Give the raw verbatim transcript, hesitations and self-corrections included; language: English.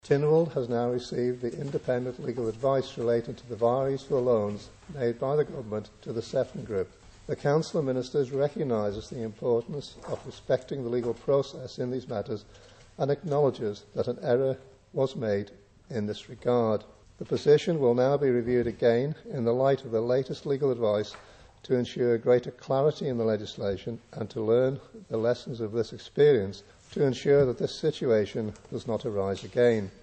Tynwald has now received the independent legal advice relating to the varies for loans made by the Government to the Sefton Group. The Council of Ministers recognises the importance of respecting the legal process in these matters and acknowledges that an error was made in this regard. The position will now be reviewed again in the light of the latest legal advice to ensure greater clarity in the legislation and to learn the lessons of this experience to ensure that this situation does not arise again.